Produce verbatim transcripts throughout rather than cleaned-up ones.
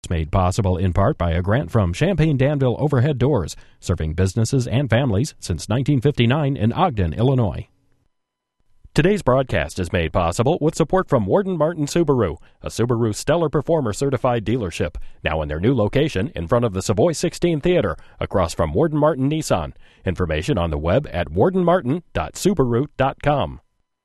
Made possible in part by a grant from Champaign-Danville Overhead Doors, serving businesses and families since nineteen fifty-nine in Ogden, Illinois. Today's broadcast is made possible with support from Warden Martin Subaru, a Subaru Stellar Performer certified dealership, now in their new location in front of the Savoy sixteen Theater, across from Warden Martin Nissan. Information on the web at warden martin dot subaru dot com.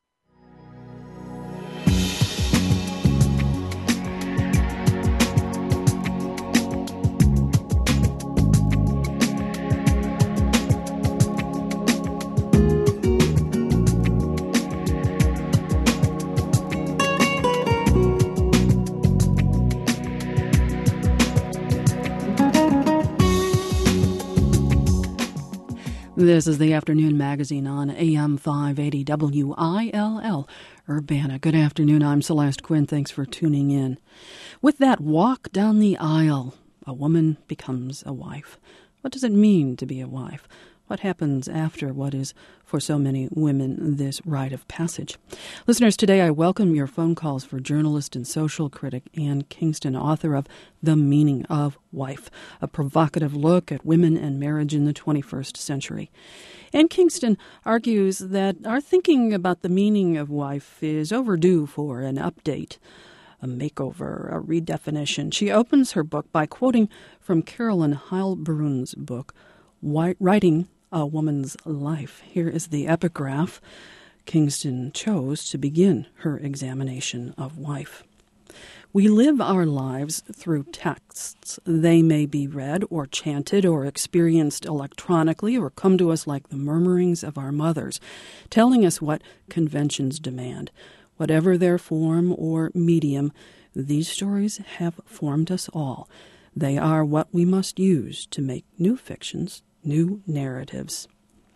This is the Afternoon Magazine on A M five eighty W I L L, Urbana. Good afternoon. I'm Celeste Quinn. Thanks for tuning in. With that walk down the aisle, a woman becomes a wife. What does it mean to be a wife? What happens after what is, for so many women, this rite of passage? Listeners, today I welcome your phone calls for journalist and social critic Ann Kingston, author of The Meaning of Wife, a provocative look at women and marriage in the twenty-first century. Ann Kingston argues that our thinking about the meaning of wife is overdue for an update, a makeover, a redefinition. She opens her book by quoting from Carolyn Heilbrun's book, Writing a Woman's Life. Here is the epigraph Kingston chose to begin her examination of wife. We live our lives through texts. They may be read or chanted or experienced electronically or come to us like the murmurings of our mothers, telling us what conventions demand. Whatever their form or medium, these stories have formed us all. They are what we must use to make new fictions, new narratives.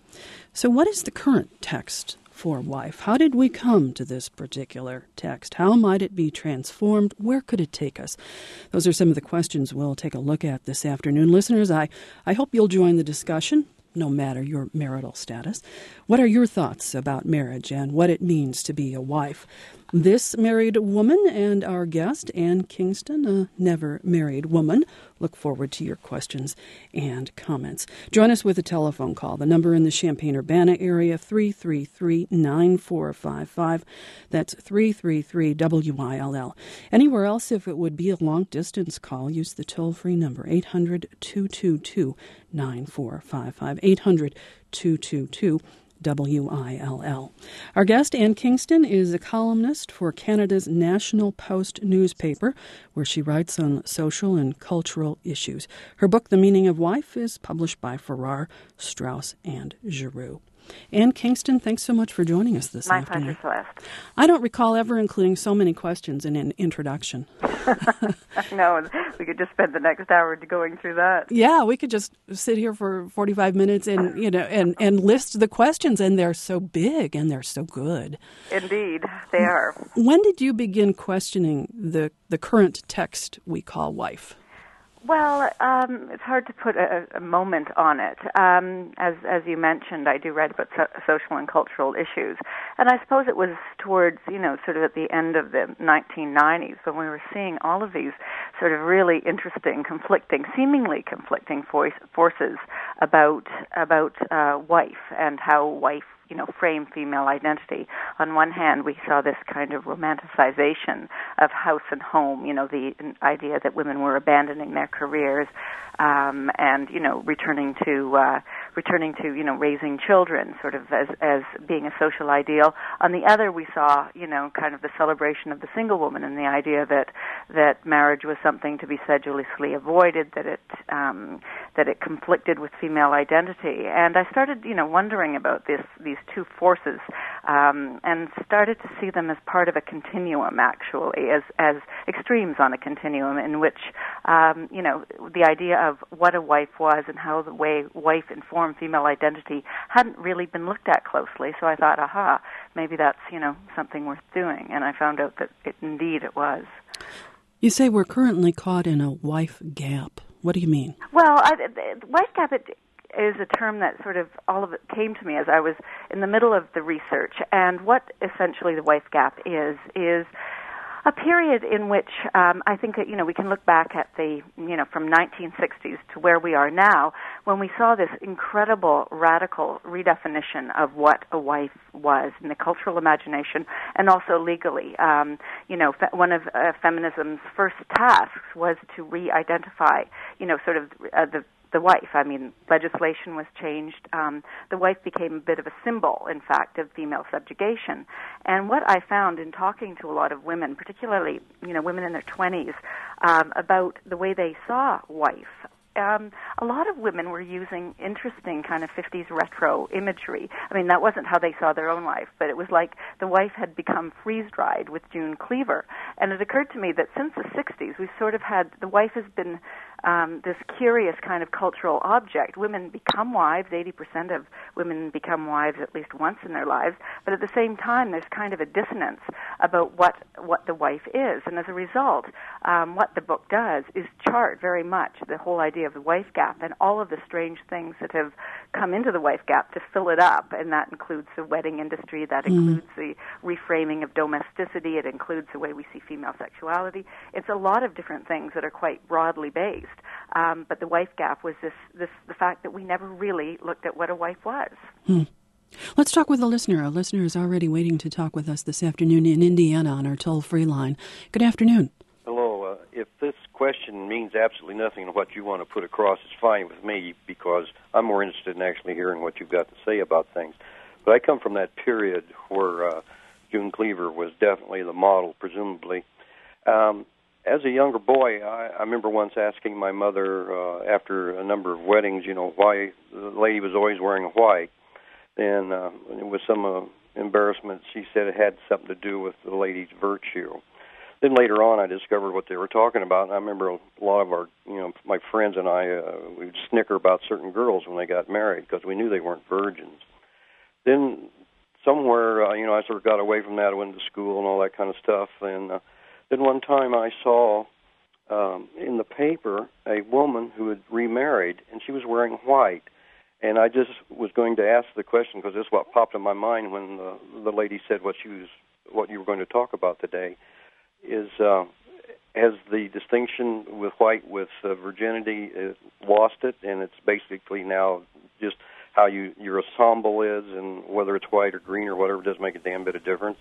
So what is the current text for wife? How did we come to this particular text? How might it be transformed? Where could it take us? Those are some of the questions we'll take a look at this afternoon. Listeners, I, I hope you'll join the discussion, no matter your marital status. What are your thoughts about marriage and what it means to be a wife? This married woman and our guest, Ann Kingston, a never married woman. Look forward to your questions and comments. Join us with a telephone call. The number in the Champaign-Urbana area, three three three, nine four five five. That's three three three W I L L. Anywhere else, if it would be a long-distance call, use the toll-free number, eight hundred, two two two, nine four five five, eight hundred, two two two, W I L L. Our guest, Ann Kingston, is a columnist for Canada's National Post newspaper, where she writes on social and cultural issues. Her book, The Meaning of Wife, is published by Farrar, Straus, and Giroux. Ann Kingston, thanks so much for joining us this My afternoon. My pleasure, Celeste. I don't recall ever including so many questions in an introduction. No, we could just spend the next hour going through that. Yeah, we could just sit here for forty-five minutes and you know and, and list the questions, and they're so big and they're so good. Indeed, they are. When did you begin questioning the, the current text we call wife? Well, um, it's hard to put a, a moment on it. Um, as as you mentioned, I do write about so- social and cultural issues, and I suppose it was towards, you know, sort of at the end of the nineteen nineties when we were seeing all of these sort of really interesting, conflicting, seemingly conflicting voice, forces about about uh, wife and how wife, you know, frame female identity. On one hand, we saw this kind of romanticization of house and home, you know, the idea that women were abandoning their careers um, and, you know, returning to uh, returning to, you know, raising children, sort of as as being a social ideal. On the other, we saw, you know, kind of the celebration of the single woman and the idea that that marriage was something to be sedulously avoided, that it um, that it conflicted with female identity. And I started, you know, wondering about this these two forces um, and started to see them as part of a continuum, actually, as as extremes on a continuum in which, um, you know, the idea of what a wife was and how the way wife informed female identity hadn't really been looked at closely. So I thought, aha, maybe that's, you know, something worth doing. And I found out that it, indeed it was. You say we're currently caught in a wife gap. What do you mean? Well, I, the wife gap it, is a term that sort of, all of it came to me as I was in the middle of the research. And what essentially the wife gap is, is A period in which um, I think that, you know, we can look back at the, you know, from nineteen sixties to where we are now, when we saw this incredible radical redefinition of what a wife was in the cultural imagination and also legally. Um, you know, fe- one of uh, feminism's first tasks was to re-identify, you know, sort of uh, the the wife. I mean, legislation was changed. Um, the wife became a bit of a symbol, in fact, of female subjugation. And what I found in talking to a lot of women, particularly, you know, women in their twenties, um, about the way they saw wife, Um, a lot of women were using interesting kind of fifties retro imagery. I mean, that wasn't how they saw their own life, but it was like the wife had become freeze-dried with June Cleaver. And it occurred to me that since the sixties, we've sort of had, the wife has been um, this curious kind of cultural object. Women become wives. eighty percent of women become wives at least once in their lives. But at the same time, there's kind of a dissonance about what, what the wife is. And as a result, um, what the book does is chart very much the whole idea of the wife gap and all of the strange things that have come into the wife gap to fill it up. And that includes the wedding industry, that mm. includes the reframing of domesticity, it includes the way we see female sexuality. It's a lot of different things that are quite broadly based. Um, but the wife gap was this, this the fact that we never really looked at what a wife was. Hmm. Let's talk with a listener. A listener is already waiting to talk with us this afternoon in Indiana on our toll-free line. Good afternoon. Hello. Uh, if this question means absolutely nothing to what you want to put across, it's fine with me because I'm more interested in actually hearing what you've got to say about things. But I come from that period where uh, June Cleaver was definitely the model, presumably. Um, as a younger boy, I, I remember once asking my mother uh, after a number of weddings, you know, why the lady was always wearing white. And uh, with some uh, embarrassment, she said it had something to do with the lady's virtue. Then later on, I discovered what they were talking about. And I remember a lot of our, you know, my friends and I, uh, we would snicker about certain girls when they got married because we knew they weren't virgins. Then somewhere, uh, you know, I sort of got away from that. I went to school and all that kind of stuff. And uh, then one time I saw um, in the paper a woman who had remarried, and she was wearing white. And I just was going to ask the question because this is what popped in my mind when the, the lady said what she was, what you were going to talk about today. Is uh, has the distinction with white with uh, virginity uh, lost it, and it's basically now just how you your ensemble is, and whether it's white or green or whatever doesn't make a damn bit of difference.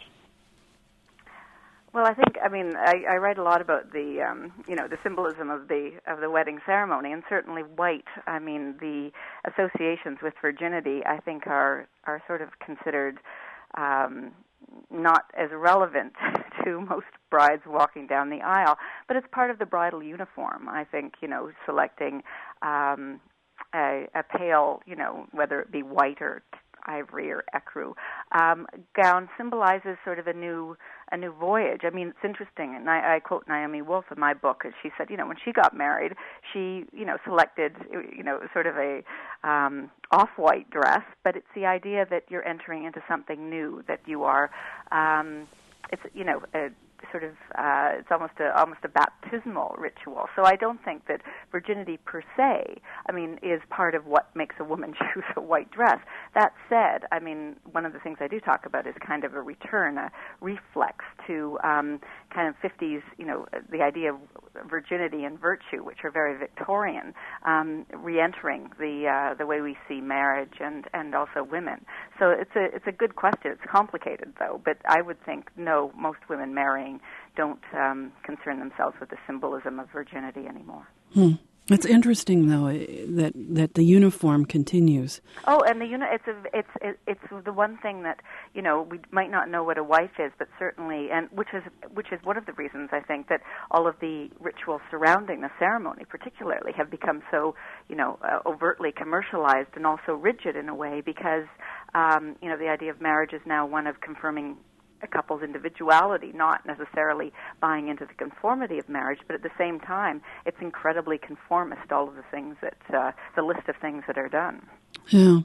Well, I think I mean I, I write a lot about the um, you know the symbolism of the of the wedding ceremony, and certainly white. I mean the associations with virginity, I think are are sort of considered um, not as relevant to most brides walking down the aisle, but it's part of the bridal uniform. I think you know selecting um, a, a pale, you know whether it be white or ivory or ecru um, gown symbolizes sort of a new a new voyage. I mean, it's interesting, and I, I quote Naomi Wolf in my book, as she said, you know, when she got married, she, you know, selected, you know, sort of a um, off-white dress, but it's the idea that you're entering into something new, that you are, um, it's, you know, a, sort of, uh, it's almost a almost a baptismal ritual. So I don't think that virginity per se, I mean, is part of what makes a woman choose a white dress. That said, I mean, one of the things I do talk about is kind of a return, a reflex to um, kind of fifties, you know, the idea of virginity and virtue, which are very Victorian, um, re-entering the uh, the way we see marriage and, and also women. So it's a it's a good question. It's complicated though, but I would think no, most women marrying don't um, concern themselves with the symbolism of virginity anymore. Hmm. It's interesting, though, that that the uniform continues. Oh, and the uni- it's a, it's it's the one thing that you know we might not know what a wife is, but certainly, and which is which is one of the reasons I think that all of the rituals surrounding the ceremony, particularly, have become so you know uh, overtly commercialized and also rigid in a way because um, you know the idea of marriage is now one of confirming a couple's individuality, not necessarily buying into the conformity of marriage, but at the same time, it's incredibly conformist, all of the things that, uh, the list of things that are done. Yeah.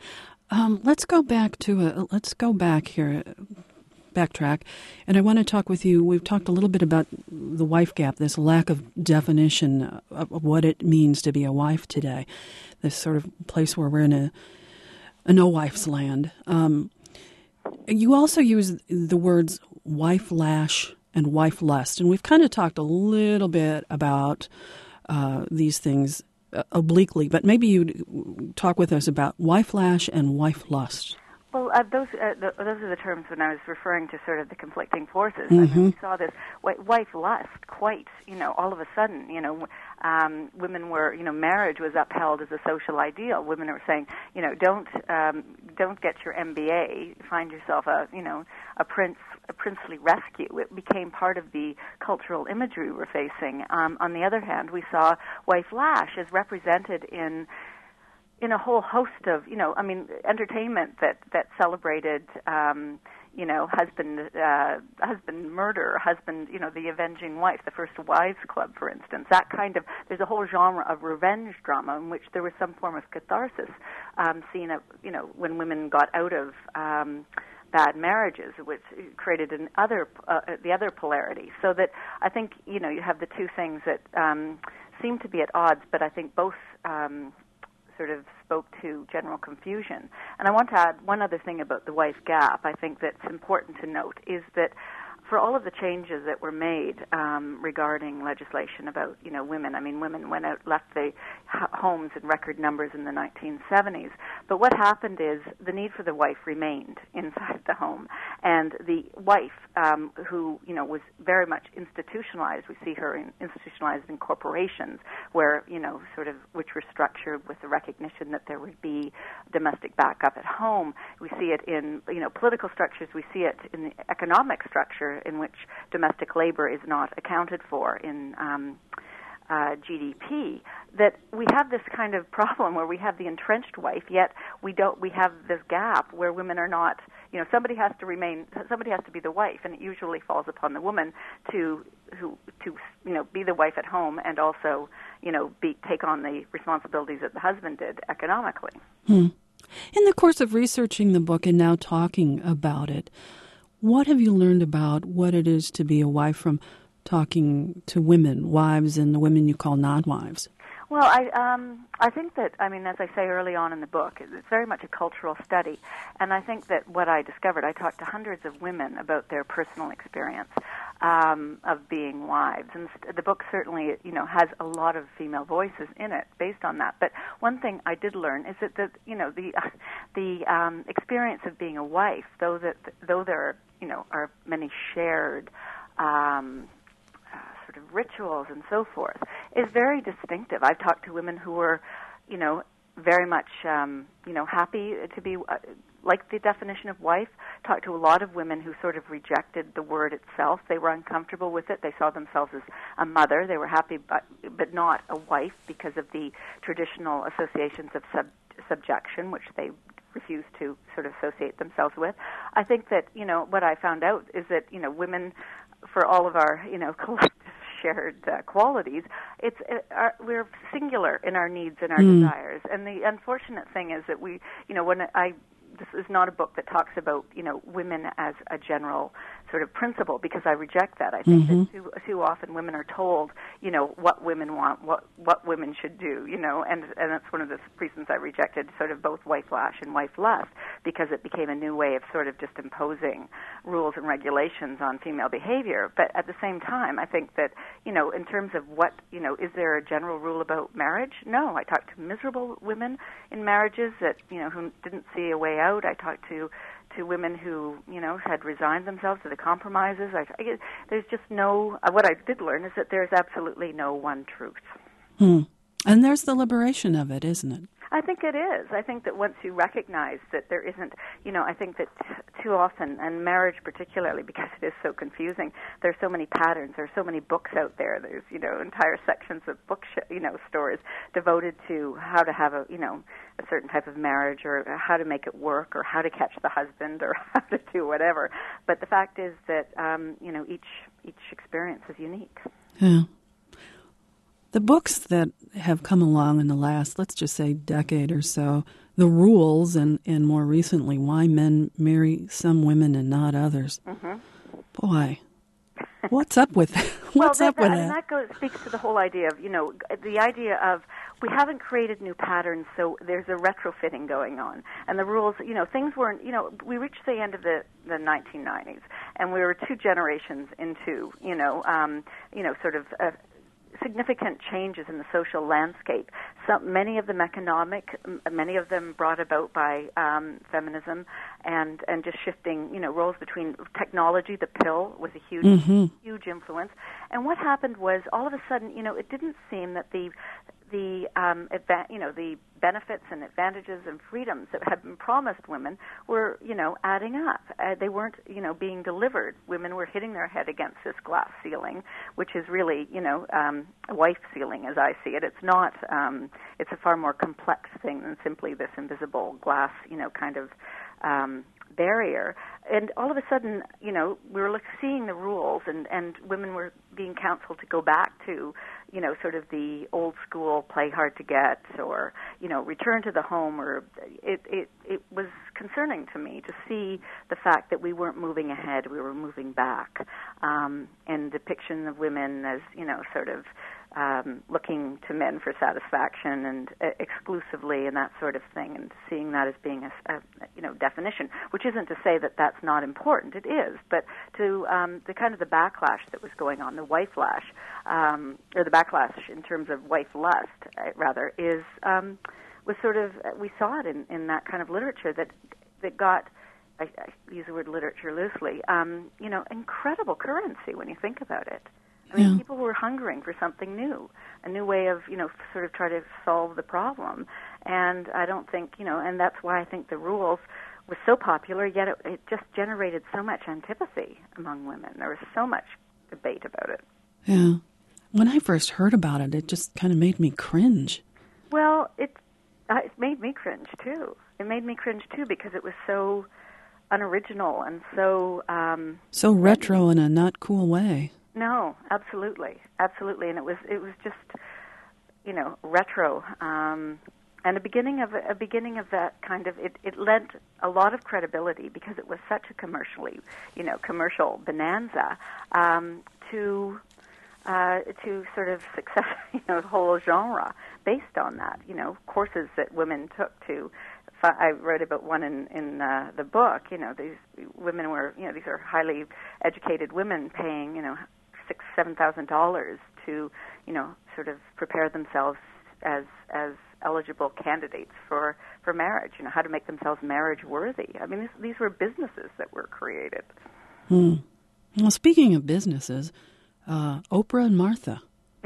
Um, let's go back to, a, let's go back here, backtrack, and I want to talk with you, we've talked a little bit about the wife gap, this lack of definition of, of what it means to be a wife today, this sort of place where we're in a, a no-wife's land. Um You also use the words wife lash and wife lust. And we've kind of talked a little bit about uh, these things uh, obliquely, but maybe you'd talk with us about wife lash and wife lust. Well, uh, those uh, th- those are the terms when I was referring to sort of the conflicting forces. Mm-hmm. I mean, we saw this w- wife lust quite, you know, all of a sudden, you know, um, women were, you know, marriage was upheld as a social ideal. Women were saying, you know, don't um, don't get your M B A, find yourself a, you know, a prince, a princely rescue. It became part of the cultural imagery we're facing. Um, on the other hand, we saw wife lash as represented in. in a whole host of, you know, I mean, entertainment that, that celebrated, um, you know, husband uh, husband murder, husband, you know, the avenging wife, the First Wives Club, for instance. That kind of, there's a whole genre of revenge drama in which there was some form of catharsis um, seen, at, you know, when women got out of um, bad marriages, which created an other, uh, the other polarity. So that I think, you know, you have the two things that um, seem to be at odds, but I think both um, sort of spoke to general confusion. And I want to add one other thing about the wife gap. I think that's important to note is that for all of the changes that were made um, regarding legislation about, you know, women, I mean, women went out, left the h- homes in record numbers in the nineteen seventies. But what happened is the need for the wife remained inside the home. And the wife, um, who, you know, was very much institutionalized, we see her in, institutionalized in corporations where, you know, sort of, which were structured with the recognition that there would be domestic backup at home. We see it in, you know, political structures. We see it in the economic structure in which domestic labor is not accounted for in um, uh, G D P, that we have this kind of problem where we have the entrenched wife, yet we don't. We have this gap where women are not. You know, somebody has to remain. Somebody has to be the wife, and it usually falls upon the woman to who to you know be the wife at home and also you know be take on the responsibilities that the husband did economically. Hmm. In the course of researching the book and now talking about it, what have you learned about what it is to be a wife from talking to women, wives, and the women you call non-wives? Well, I um, I think that, I mean, as I say early on in the book, it's very much a cultural study. And I think that what I discovered, I talked to hundreds of women about their personal experience um, of being wives. And the book certainly, you know, has a lot of female voices in it based on that. But one thing I did learn is that, the, you know, the the um, experience of being a wife, though that though there are, you know, are many shared um sort of rituals and so forth, is very distinctive. I've talked to women who were, you know, very much, um, you know, happy to be, uh, like the definition of wife. Talked to a lot of women who sort of rejected the word itself. They were uncomfortable with it. They saw themselves as a mother. They were happy, but, but not a wife because of the traditional associations of sub- subjection, which they refuse to sort of associate themselves with. I think that, you know, what I found out is that, you know, women, for all of our, you know, collective shared uh, qualities, it's uh, our, we're singular in our needs and our mm. desires. And the unfortunate thing is that we, you know, when I, this is not a book that talks about, you know, women as a general sort of principle, because I reject that. I think mm-hmm. that too, too often women are told, you know, what women want, what what women should do, you know, and and that's one of the reasons I rejected sort of both wife lash and wife lust, because it became a new way of sort of just imposing rules and regulations on female behavior. But at the same time, I think that, you know, in terms of what, you know, is there a general rule about marriage? No. I talked to miserable women in marriages that, you know, who didn't see a way out. I talked to to women who, you know, had resigned themselves to the compromises. I, I, there's just no, uh, what I did learn is that there's absolutely no one truth. Hmm. And there's the liberation of it, isn't it? I think it is. I think that once you recognize that there isn't, you know, I think that t- too often, and marriage particularly, because it is so confusing, there's so many patterns, there's so many books out there, there's, you know, entire sections of book, sh- you know, stores devoted to how to have a, you know, a certain type of marriage, or how to make it work, or how to catch the husband, or how to do whatever. But the fact is that, um, you know, each each experience is unique. Yeah. The books that have come along in the last, let's just say, decade or so, The Rules, and, and more recently, Why Men Marry Some Women and Not Others. Mm-hmm. Boy, what's up with that? What's well, that, up with that? that? And that goes, speaks to the whole idea of, you know, the idea of we haven't created new patterns, so there's a retrofitting going on. And the rules, you know, things weren't, you know, we reached the end of the, the nineteen nineties, and we were two generations into, you know, um, you know, sort of uh, significant changes in the social landscape. Some, many of them economic, m- many of them brought about by um, feminism, and and just shifting, you know, roles between technology. The pill was a huge, mm-hmm. huge influence. And what happened was, all of a sudden, you know, it didn't seem that the the um, adva- you know the benefits and advantages and freedoms that had been promised women were, you know, adding up. Uh, they weren't, you know, being delivered. Women were hitting their head against this glass ceiling, which is really, you know, um, a wife ceiling as I see it. It's not. Um, it's a far more complex thing than simply this invisible glass, you know, kind of um, barrier. And all of a sudden, you know, we were like seeing the rules, and, and women were being counseled to go back to, you know, sort of the old school play hard to get, or, you know, return to the home, or it, it, it was concerning to me to see the fact that we weren't moving ahead, we were moving back. Um, and depiction of women as, you know, sort of um, looking to men for satisfaction and uh, exclusively and that sort of thing, and seeing that as being a, a, you know, definition, which isn't to say that that's not important. It is, but to um, the kind of the backlash that was going on, the wife-lash, um, or the backlash in terms of wife lust, uh, rather, is um, was sort of, uh, we saw it in, in that kind of literature that that got, I, I use the word literature loosely, um, you know, incredible currency when you think about it. I mean, yeah. people were hungering for something new, a new way of, you know, sort of try to solve the problem. And I don't think, you know, and that's why I think the rules was so popular, yet it, it just generated so much antipathy among women. There was so much debate about it. Yeah. When I first heard about it, it just kind of made me cringe. Well, it, uh, it made me cringe, too. It made me cringe, too, because it was so unoriginal and so... Um, so retro in a not cool way. No, absolutely, absolutely, and it was it was just, you know, retro, um, and a beginning of a beginning of that kind of it, it lent a lot of credibility because it was such a commercially, you know, commercial bonanza um, to uh, to sort of success, you know, the whole genre based on that, you know, courses that women took to. I wrote about one in, in uh, the book. You know, these women were, you know, these are highly educated women paying, you know, six, seven thousand dollars to, you know, sort of prepare themselves as as eligible candidates for, for marriage. You know, how to make themselves marriage worthy. I mean, this, these were businesses that were created. Hmm. Well, speaking of businesses, uh, Oprah and Martha.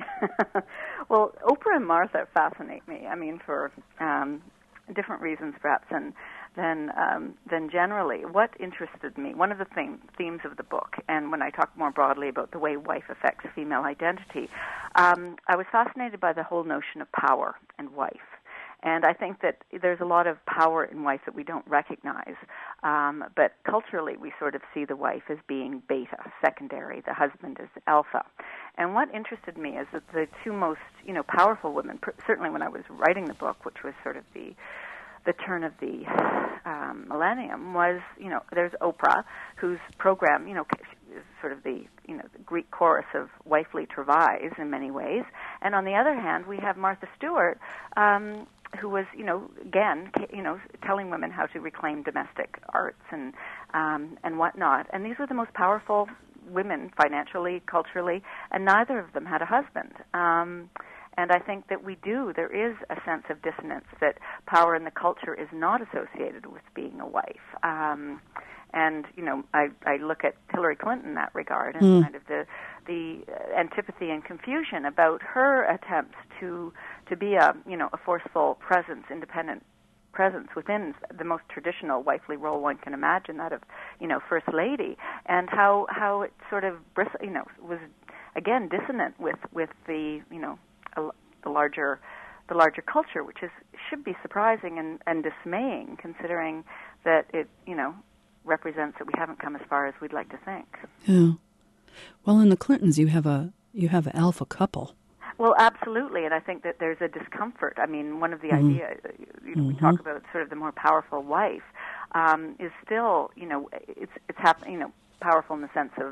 Well, Oprah and Martha fascinate me. I mean, for um, different reasons, perhaps, and than um, than generally. What interested me, one of the theme, themes of the book, and when I talk more broadly about the way wife affects female identity, um, I was fascinated by the whole notion of power and wife. And I think that there's a lot of power in wife that we don't recognize. Um, but culturally, we sort of see the wife as being beta, secondary, the husband as alpha. And what interested me is that the two most, you know, powerful women, certainly when I was writing the book, which was sort of the the turn of the um, millennium, was, you know, there's Oprah, whose program, you know, is sort of the, you know, the Greek chorus of wifely travails in many ways. And on the other hand, we have Martha Stewart, um, who was, you know, again, you know, telling women how to reclaim domestic arts and um, and whatnot. And these were the most powerful women financially, culturally, and neither of them had a husband. Um, and I think that we do, there is a sense of dissonance that power in the culture is not associated with being a wife. Um, and, you know, I, I look at Hillary Clinton in that regard and mm. kind of the the antipathy and confusion about her attempts to to be a, you know, a forceful presence, independent presence within the most traditional wifely role one can imagine, that of, you know, First Lady, and how how it sort of, you know, was, again, dissonant with, with the, you know, a, the larger the larger culture, which is should be surprising and, and dismaying, considering that it, you know, represents that we haven't come as far as we'd like to think. Yeah. Well, in the Clintons, you have a you have an alpha couple. Well, absolutely, and I think that there's a discomfort. I mean, one of the mm-hmm. ideas, you know, we talk about sort of the more powerful wife, um, is still, you know, it's it's hap- you know, powerful in the sense of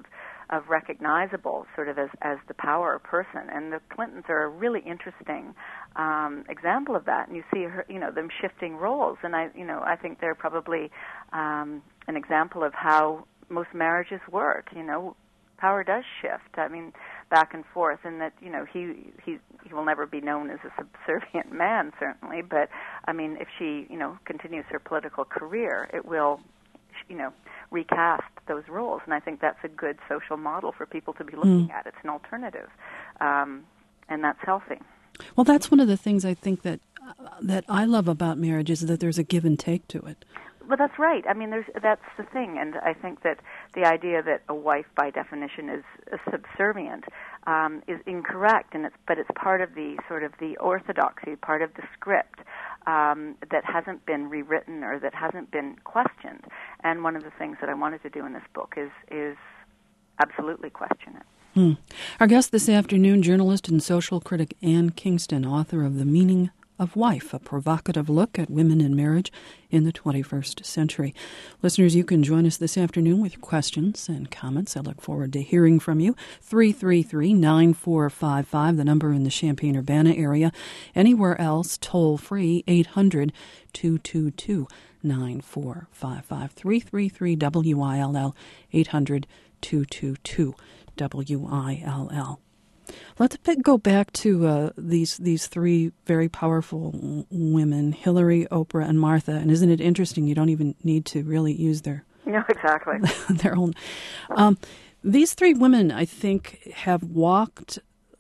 of recognizable sort of as, as the power person. And the Clintons are a really interesting um, example of that. And you see her, you know, them shifting roles. And I, you know, I think they're probably um, an example of how most marriages work. You know, power does shift. I mean, back and forth, and that, you know, he he he will never be known as a subservient man, certainly. But I mean, if she, you know, continues her political career, it will, you know, recast those roles. And I think that's a good social model for people to be looking mm. at. It's an alternative, um, and that's healthy. Well, that's one of the things I think that uh, that I love about marriage is that there's a give and take to it. Well, that's right. I mean, there's that's the thing, and I think that the idea that a wife, by definition, is subservient um, is incorrect, and it's but it's part of the sort of the orthodoxy, part of the script um, that hasn't been rewritten or that hasn't been questioned. And one of the things that I wanted to do in this book is is absolutely question it. Hmm. Our guest this afternoon, journalist and social critic Ann Kingston, author of The Meaning of Wife, a provocative look at women in marriage in the twenty-first century. Listeners, you can join us this afternoon with questions and comments. I look forward to hearing from you. three three three, nine four five five, the number in the Champaign-Urbana area. Anywhere else, toll free, eight hundred, two two two, nine four five five. three three three W I L L, eight hundred, two two two, W I L L. Let's go back to uh, these these three very powerful w- women, Hillary, Oprah, and Martha. And isn't it interesting? You don't even need to really use their no, exactly their own. Um, these three women, I think, have walked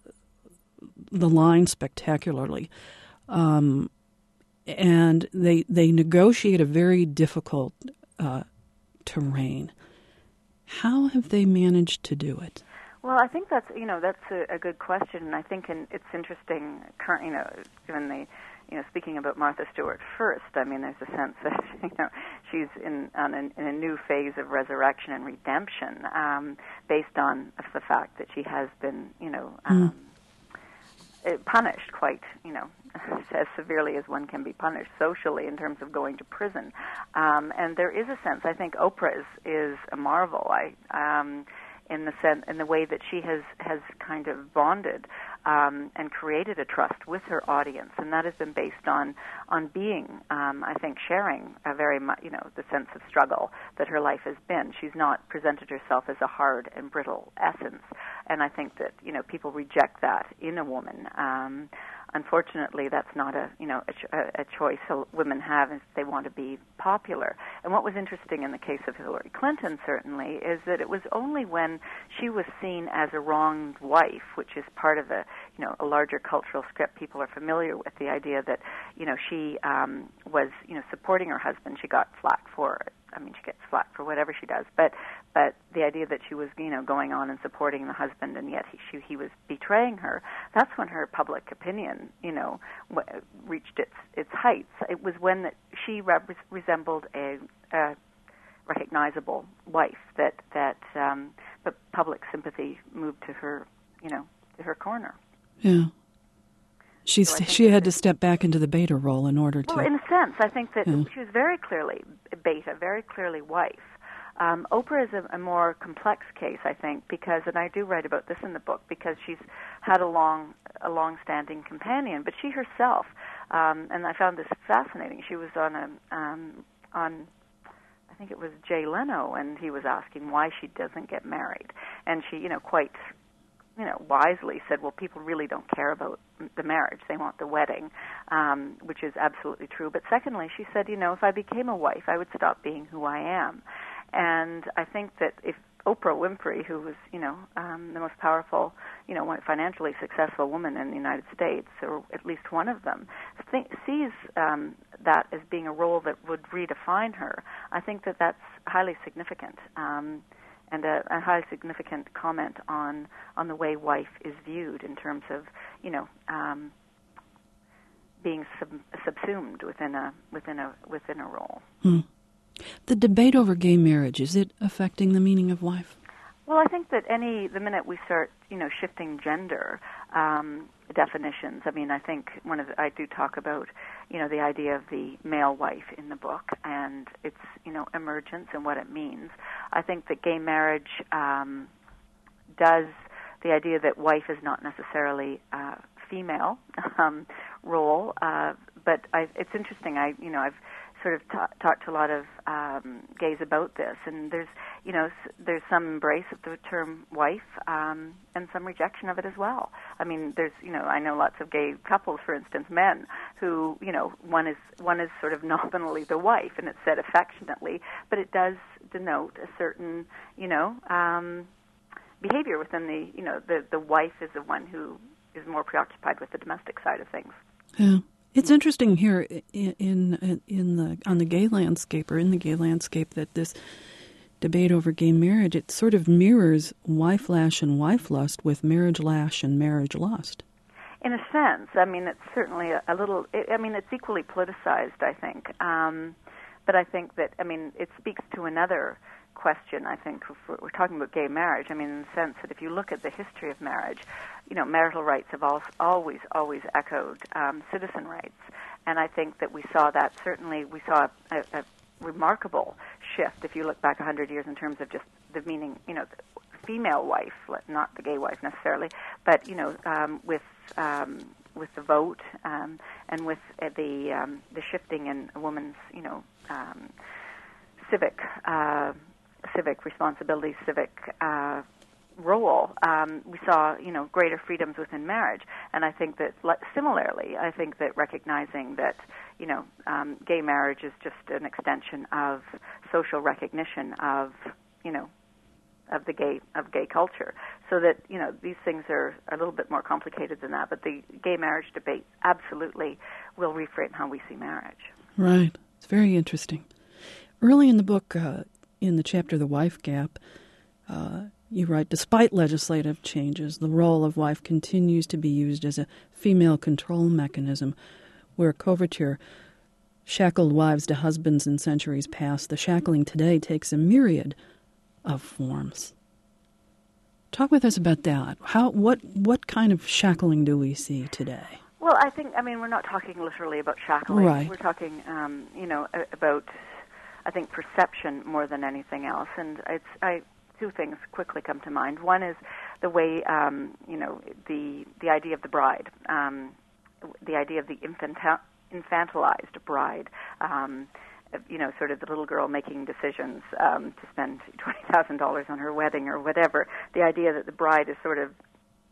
the line spectacularly, um, and they they negotiate a very difficult uh, terrain. How have they managed to do it? Well, I think that's you know that's a, a good question, and I think in, it's interesting. Current, you know, given the, you know, speaking about Martha Stewart first. I mean, there's a sense that you know she's in on an, in a new phase of resurrection and redemption, um, based on the fact that she has been, you know, um, mm. punished quite, you know, as severely as one can be punished socially in terms of going to prison. Um, and there is a sense. I think Oprah is is a marvel. I. Um, in the sense, in the way that she has, has kind of bonded um, and created a trust with her audience, and that has been based on on being, um, I think, sharing a very much, you know, the sense of struggle that her life has been. She's not presented herself as a hard and brittle essence, and I think that, you know, people reject that in a woman. Um, Unfortunately, that's not a you know a, ch- a choice women have if they want to be popular. And what was interesting in the case of Hillary Clinton, certainly, is that it was only when she was seen as a wronged wife, which is part of a you know a larger cultural script. People are familiar with the idea that you know she um, was you know supporting her husband. She got flack for it. I mean, she gets flack for whatever she does, but but the idea that she was, you know, going on and supporting the husband, and yet he she, he was betraying her. That's when her public opinion, you know, w- reached its its heights. It was when that she re- resembled a, a recognizable wife that that um, the public sympathy moved to her, you know, to her corner. Yeah. She's, so she had to step back into the beta role in order to... Well, in a sense, I think that yeah. she was very clearly beta, very clearly wife. Um, Oprah is a, a more complex case, I think, because, and I do write about this in the book, because she's had a long, a long-standing companion, but she herself, um, and I found this fascinating. She was on a, um, on, I think it was Jay Leno, and he was asking why she doesn't get married, and she, you know, quite. you know, wisely said, well, people really don't care about the marriage. They want the wedding, um, which is absolutely true. But secondly, she said, you know, if I became a wife, I would stop being who I am. And I think that if Oprah Winfrey, who was, you know, um, the most powerful, you know, financially successful woman in the United States, or at least one of them, th- sees um, that as being a role that would redefine her, I think that that's highly significant. Um and a, a highly significant comment on, on the way wife is viewed in terms of, you know, um, being sub, subsumed within a within a within a role. Hmm. The debate over gay marriage, is it affecting the meaning of wife? Well, I think that any the minute we start, you know, shifting gender um, definitions. I mean, I think one of the, I do talk about, you know, the idea of the male wife in the book and its, you know, emergence and what it means. I think that gay marriage um, does, the idea that wife is not necessarily uh, female um, role, uh, but I, it's interesting. I, you know, I've sort of ta- talked to a lot of um, gays about this, and there's, you know, s- there's some embrace of the term wife, um, and some rejection of it as well. I mean, there's, you know, I know lots of gay couples, for instance, men who, you know, one is one is sort of nominally the wife, and it's said affectionately, but it does denote a certain, you know, um, behavior within the, you know, the the wife is the one who is more preoccupied with the domestic side of things. Yeah. It's interesting here in, in in the on the gay landscape or in the gay landscape that this debate over gay marriage, it sort of mirrors wife lash and wife lust with marriage lash and marriage lust. In a sense, I mean, it's certainly a, a little. It, I mean, it's equally politicized, I think. Um, but I think that, I mean, it speaks to another question, I think, if we're, we're talking about gay marriage. I mean, in the sense that if you look at the history of marriage, you know, marital rights have al- always, always echoed um, citizen rights. And I think that we saw that, certainly we saw a, a remarkable shift if you look back one hundred years in terms of just the meaning, you know, the female wife, not the gay wife necessarily, but, you know, um, with um, with the vote um, and with uh, the um, the shifting in a woman's, you know, um, civic uh, civic responsibility, civic uh, role, um, we saw, you know, greater freedoms within marriage. And I think that, similarly, I think that recognizing that, you know, um, gay marriage is just an extension of social recognition of, you know, of the gay of gay culture. So that, you know, these things are a little bit more complicated than that. But the gay marriage debate absolutely will reframe how we see marriage. Right. It's very interesting. Early in the book, uh, in the chapter The Wife Gap, uh, you write, despite legislative changes, the role of wife continues to be used as a female control mechanism, where coverture shackled wives to husbands in centuries past. The shackling today takes a myriad of forms. Talk with us about that. How, what, what kind of shackling do we see today? Well, I think, I mean, we're not talking literally about shackling. Right. We're talking, um, you know, about, I think, perception more than anything else. And it's, I, two things quickly come to mind. One is the way, um, you know, the the idea of the bride, um, the idea of the infanta- infantilized bride, um, you know, sort of the little girl making decisions um, to spend twenty thousand dollars on her wedding or whatever. The idea that the bride is sort of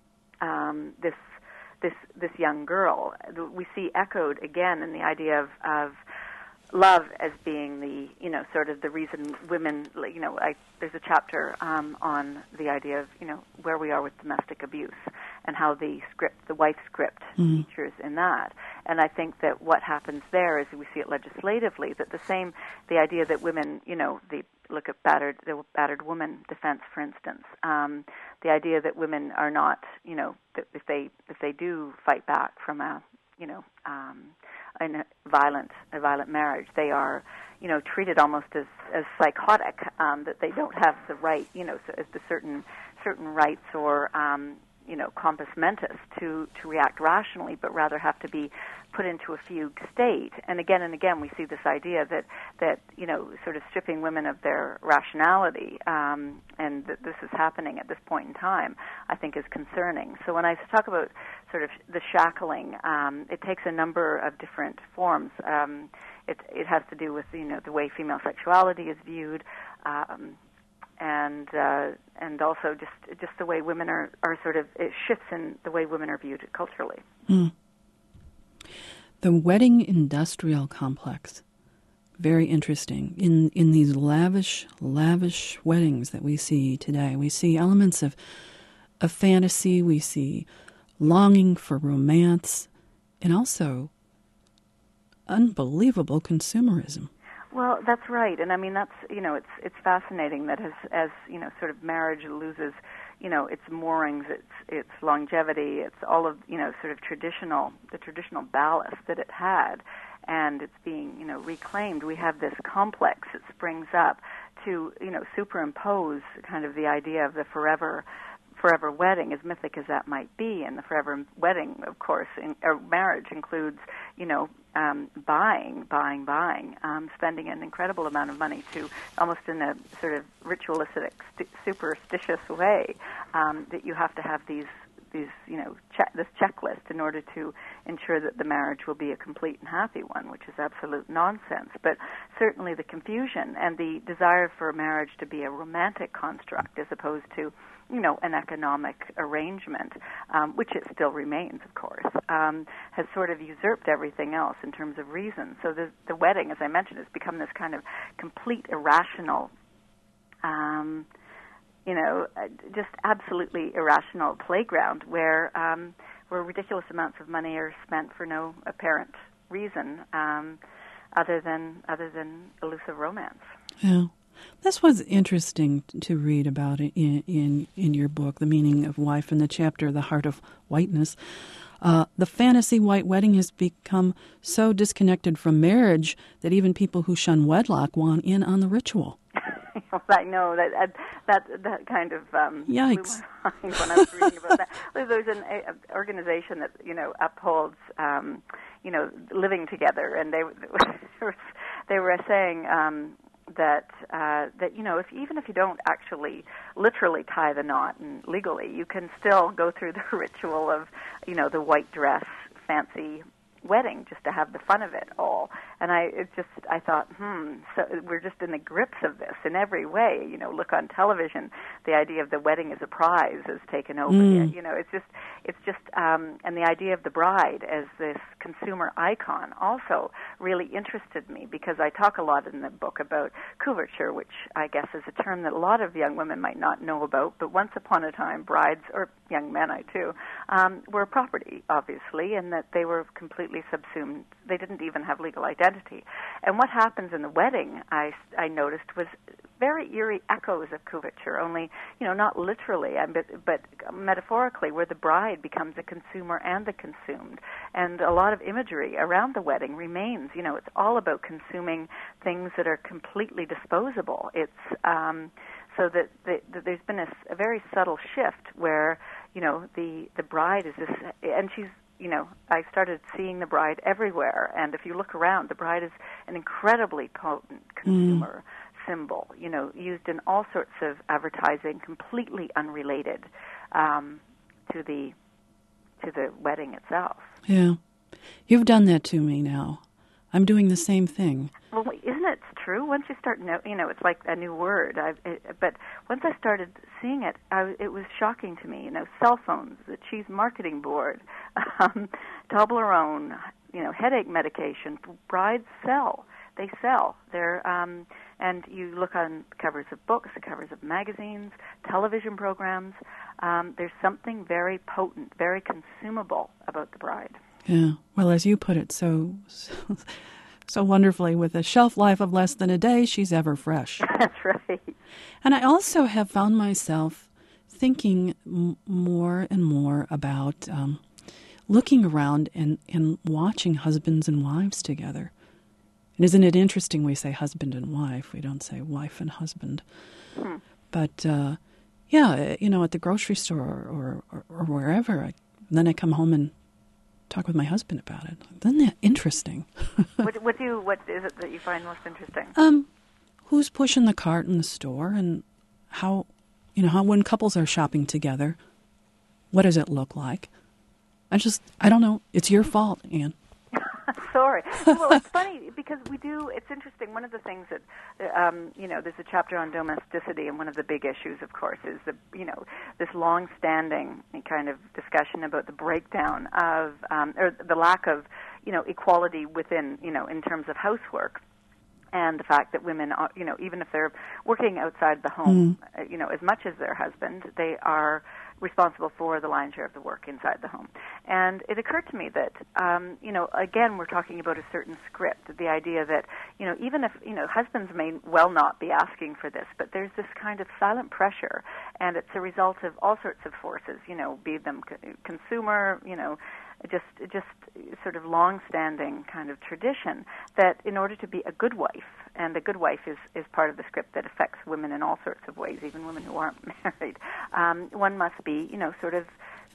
um, this this this young girl. We see echoed again in the idea of, of love as being the, you know, sort of the reason women, you know, I, there's a chapter um, on the idea of, you know, where we are with domestic abuse and how the script, the wife script mm-hmm. features in that. And I think that what happens there is we see it legislatively, that the same, the idea that women, you know, the look at battered, the battered woman defense, for instance, um, the idea that women are not, you know, that if they, if they do fight back from a, you know, um, in a violent, a violent marriage, they are, you know, treated almost as, as psychotic, um, that they don't have the right, you know, so as the certain certain rights or, um, you know, compos mentis to, to react rationally, but rather have to be put into a fugue state. And again and again, we see this idea that, that you know, sort of stripping women of their rationality, um, and that this is happening at this point in time, I think is concerning. So when I talk about sort of the shackling, um, it takes a number of different forms. Um, it, it has to do with, you know, the way female sexuality is viewed, um, and uh, and also just just the way women are, are sort of, it shifts in the way women are viewed culturally. Mm. The wedding industrial complex, very interesting. In in these lavish, lavish weddings that we see today, we see elements of, of fantasy, we see longing for romance, and also unbelievable consumerism. Well, that's right, and I mean that's, you know, it's it's fascinating that as as you know, sort of marriage loses, you know, its moorings, its its longevity, it's all of, you know, sort of traditional, the traditional ballast that it had, and it's being, you know, reclaimed. We have this complex that springs up to, you know, superimpose kind of the idea of the forever. forever wedding, as mythic as that might be, and the forever wedding, of course, in, or marriage includes, you know, um, buying, buying, buying, um, spending an incredible amount of money to almost in a sort of ritualistic, st- superstitious way um, that you have to have these these you know check, this checklist in order to ensure that the marriage will be a complete and happy one, which is absolute nonsense. But certainly the confusion and the desire for marriage to be a romantic construct as opposed to you know, an economic arrangement, um, which it still remains, of course, um, has sort of usurped everything else in terms of reason. So the, the wedding, as I mentioned, has become this kind of complete irrational, um, you know, just absolutely irrational playground where um, where ridiculous amounts of money are spent for no apparent reason um, other than other than elusive romance. Yeah. This was interesting to read about it in, in, in your book, The Meaning of Wife, in the chapter, The Heart of Whiteness. Uh, the fantasy white wedding has become so disconnected from marriage that even people who shun wedlock want in on the ritual. I know that that that kind of um, Yikes. blew my mind when I was reading about that. There's an a, organization that you know upholds um, you know living together, and they they were saying. Um, that uh, that you know if even if you don't actually literally tie the knot and legally, you can still go through the ritual of you know the white dress, fancy wedding, just to have the fun of it all. And I it just I thought, hmm, so we're just in the grips of this in every way. You know, look on television, the idea of the wedding as a prize is taken over. Mm. You know, it's just it's just um, and the idea of the bride as this consumer icon also really interested me, because I talk a lot in the book about couverture, which I guess is a term that a lot of young women might not know about, but once upon a time brides, or young men I too, um, were property, obviously, and that they were completely subsumed. They didn't even have legal identity. And what happens in the wedding, I, I noticed, was very eerie echoes of couverture, only, you know, not literally, but, but metaphorically, where the bride becomes a consumer and the consumed. And a lot of imagery around the wedding remains. You know, it's all about consuming things that are completely disposable. It's um, so that, the, that there's been a, a very subtle shift where, you know, the, the bride is this, and she's, you know, I started seeing the bride everywhere. And if you look around, the bride is an incredibly potent consumer mm. symbol, you know, used in all sorts of advertising, completely unrelated um, to the to the wedding itself. Yeah. You've done that to me now. I'm doing the same thing. Well, isn't it true? Once you start, know, you know, it's like a new word. I, it, but once I started seeing it, I, it was shocking to me. You know, cell phones, the cheese marketing board, um, Toblerone, you know, headache medication. Brides sell. They sell. They're, um, and you look on covers of books, the covers of magazines, television programs. Um, there's something very potent, very consumable about the bride. Yeah. Well, as you put it so, so so wonderfully, with a shelf life of less than a day, she's ever fresh. That's right. And I also have found myself thinking m- more and more about um, looking around and, and watching husbands and wives together. And isn't it interesting we say husband and wife? We don't say wife and husband. Hmm. But, uh, yeah, you know, at the grocery store or, or, or wherever, I, then I come home and talk with my husband about it. Isn't that interesting? what, what do you, what is it that you find most interesting? Um, who's pushing the cart in the store, and how, you know, how when couples are shopping together, what does it look like? I just, I don't know. It's your fault, Anne. Sorry. Well, it's funny because we do, it's interesting. One of the things that, um, you know, there's a chapter on domesticity, and one of the big issues, of course, is the, you know, this long-standing kind of discussion about the breakdown of, um, or the lack of, you know, equality within, you know, in terms of housework. And the fact that women, are, you know, even if they're working outside the home, mm. you know, as much as their husband, they are responsible for the lion's share of the work inside the home. And it occurred to me that, um, you know, again, we're talking about a certain script, the idea that, you know, even if, you know, husbands may well not be asking for this, but there's this kind of silent pressure, and it's a result of all sorts of forces, you know, be them co- consumer, you know, just just sort of long-standing kind of tradition that in order to be a good wife, and a good wife is, is part of the script that affects women in all sorts of ways, even women who aren't married, um, one must be, you know, sort of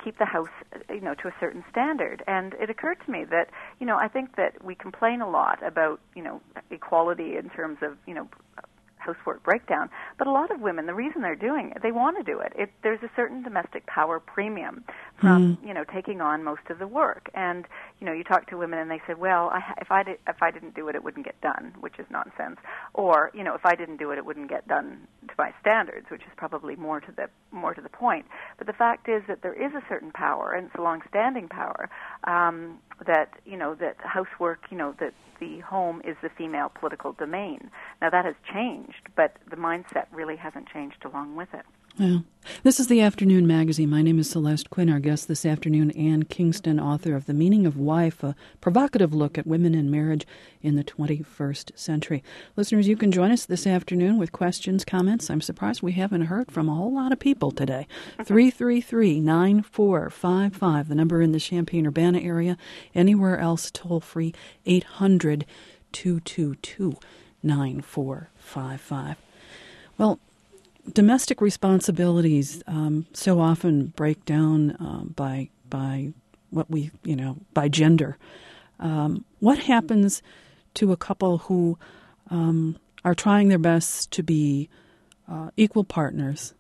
keep the house, you know, to a certain standard. And it occurred to me that, you know, I think that we complain a lot about, you know, equality in terms of, you know, housework breakdown, but a lot of women, the reason they're doing it, they want to do it. it there's a certain domestic power premium from, mm. you know, taking on most of the work. And, you know, you talk to women and they say, well, I, if I did, if I didn't do it, it wouldn't get done, which is nonsense. Or, you know, if I didn't do it, it wouldn't get done to my standards, which is probably more to the more to the point. But the fact is that there is a certain power, and it's a long-standing power, um, that, you know, that housework, you know, that the home is the female political domain. Now, that has changed, but the mindset really hasn't changed along with it. Yeah. This is the Afternoon Magazine. My name is Celeste Quinn. Our guest this afternoon, Ann Kingston, author of The Meaning of Wife, a provocative look at women and marriage in the twenty-first century. Listeners, you can join us this afternoon with questions, comments. I'm surprised we haven't heard from a whole lot of people today. three three three, nine four five five, the number in the Champaign-Urbana area. Anywhere else, toll-free, eight hundred, two two two, nine four five five. Well, domestic responsibilities um, so often break down um, by by what we you know by gender. Um, what happens to a couple who um, are trying their best to be uh, equal partners,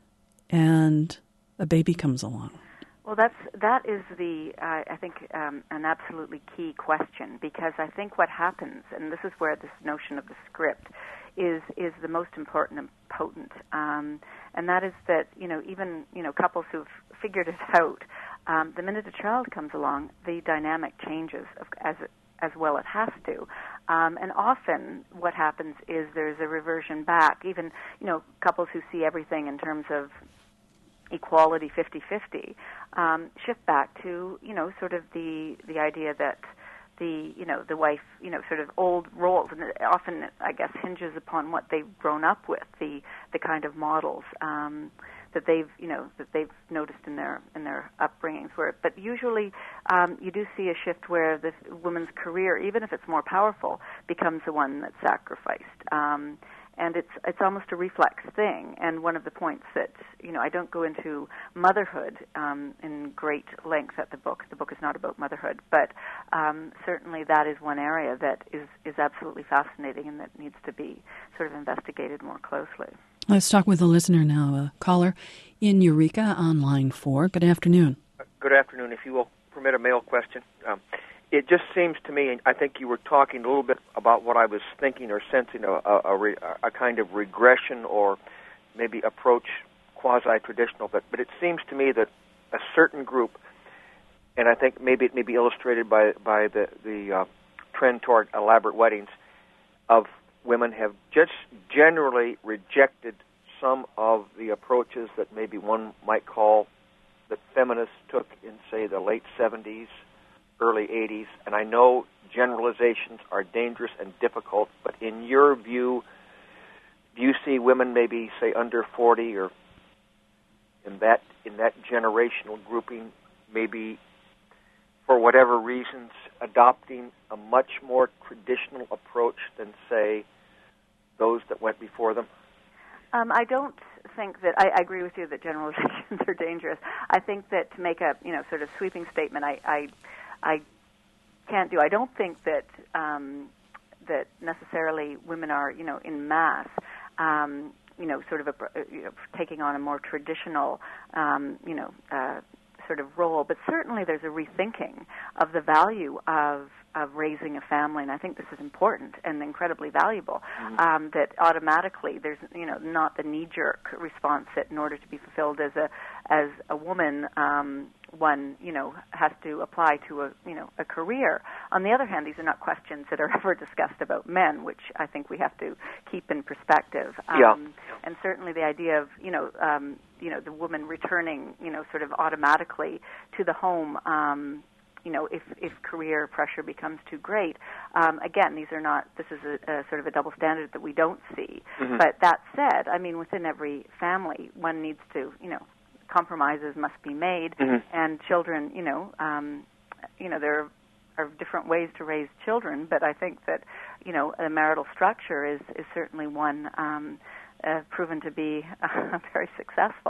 and a baby comes along? Well, that's that is the uh, I think um, an absolutely key question, because I think what happens, and this is where this notion of the script is is the most important and potent, um, and that is that, you know, even, you know, couples who've figured it out, um, the minute a child comes along, the dynamic changes of, as it, as well it has to, um, and often what happens is there's a reversion back. Even, you know, couples who see everything in terms of equality fifty-fifty um, shift back to, you know, sort of the the idea that the, you know, the wife, you know, sort of old roles, and it often, I guess, hinges upon what they've grown up with, the the kind of models um, that they've, you know, that they've noticed in their in their upbringings. Where, but usually, um, you do see a shift where the woman's career, even if it's more powerful, becomes the one that's sacrificed. Um, And it's it's almost a reflex thing. And one of the points that, you know, I don't go into motherhood um, in great length at the book. The book is not about motherhood, but um, certainly that is one area that is, is absolutely fascinating and that needs to be sort of investigated more closely. Let's talk with a listener now, a caller in Eureka on line four. Good afternoon. Good afternoon. If you will permit a male question. Um, It just seems to me, and I think you were talking a little bit about what I was thinking or sensing, a, a, a, re, a kind of regression or maybe approach quasi-traditional, but, but it seems to me that a certain group, and I think maybe it may be illustrated by, by the, the uh, trend toward elaborate weddings, of women have just generally rejected some of the approaches that maybe one might call that feminists took in, say, the late seventies, early eighties, and I know generalizations are dangerous and difficult, but in your view, do you see women maybe, say, under forty or in that in that generational grouping, maybe for whatever reasons, adopting a much more traditional approach than, say, those that went before them? Um, I don't think that, I, I agree with you that generalizations are dangerous. I think that to make a, you know, sort of sweeping statement, I, I I can't do. I don't think that um, that necessarily women are, you know, in mass, um, you know, sort of a, you know, taking on a more traditional, um, you know, uh, sort of role. But certainly there's a rethinking of the value of of raising a family, and I think this is important and incredibly valuable. Mm-hmm. Um, that automatically there's, you know, not the knee-jerk response that in order to be fulfilled as a as a woman, um, one, you know, has to apply to a, you know, a career. On the other hand, these are not questions that are ever discussed about men, which I think we have to keep in perspective. Um, yeah. And certainly the idea of, you know, um, you know, the woman returning, you know, sort of automatically to the home. Um, you know, if, if career pressure becomes too great. Um, again, these are not, this is a, a sort of a double standard that we don't see. Mm-hmm. But that said, I mean, within every family, one needs to, you know, compromises must be made, mm-hmm. and children, you know, um, you know, there are different ways to raise children, but I think that, you know, a marital structure is, is certainly one um, uh, proven to be uh, very successful.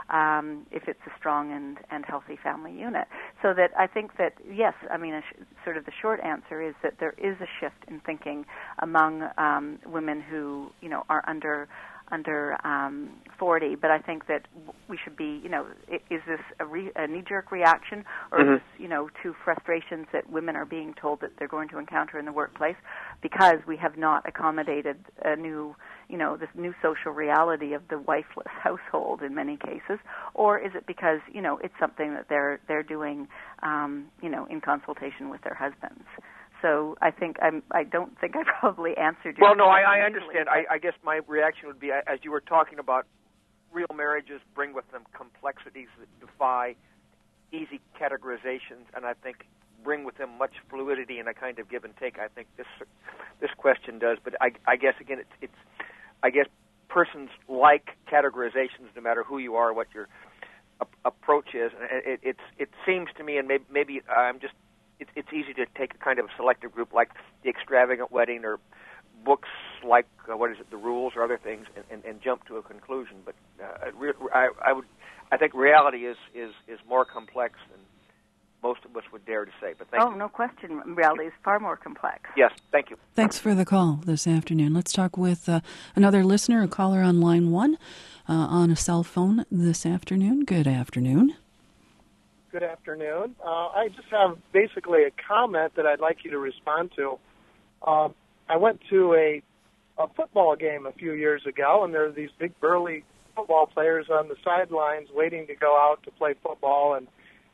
um, if it's a strong and, and healthy family unit. So that I think that, yes, I mean, a sh- sort of the short answer is that there is a shift in thinking among um, women who, you know, are under under um, forty, but I think that we should be, you know, is this a, re- a knee-jerk reaction, or mm-hmm. is this, you know, to frustrations that women are being told that they're going to encounter in the workplace because we have not accommodated a new, you know, this new social reality of the wifeless household in many cases, or is it because, you know, it's something that they're they're doing, um, you know, in consultation with their husbands? So I think I'm, I don't think I probably answered your Well, no, question. I, I understand. I, I guess my reaction would be, as you were talking about, real marriages bring with them complexities that defy easy categorizations, and I think bring with them much fluidity and a kind of give and take. I think this this question does, but I, I guess again, it's, it's I guess persons like categorizations, no matter who you are, what your a, approach is. It, it's it seems to me, and maybe, maybe I'm just. It's easy to take a kind of a selective group like The Extravagant Wedding or books like, uh, what is it, The Rules or other things, and, and, and jump to a conclusion. But uh, I, I would, I think reality is, is, is more complex than most of us would dare to say. But thank oh, you. no question. Reality is far more complex. Yes, thank you. Thanks for the call this afternoon. Let's talk with uh, another listener, a caller on line one, uh, on a cell phone this afternoon. Good afternoon. Good afternoon. Uh, I just have basically a comment that I'd like you to respond to. Uh, I went to a, a football game a few years ago, and there were these big burly football players on the sidelines waiting to go out to play football, and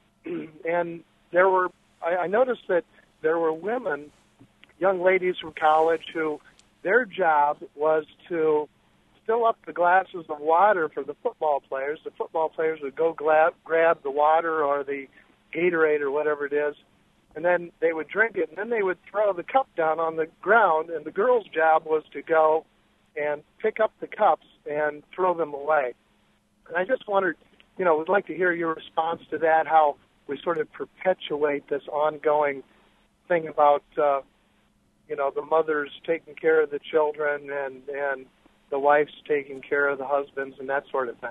and there were I, I noticed that there were women, young ladies from college, who their job was to fill up the glasses of water for the football players. The football players would go grab, grab the water or the Gatorade or whatever it is, and then they would drink it, and then they would throw the cup down on the ground, and the girl's job was to go and pick up the cups and throw them away. And I just wondered, you know, would like to hear your response to that, how we sort of perpetuate this ongoing thing about, uh, you know, the mothers taking care of the children and, and the wife's taking care of the husbands and that sort of thing.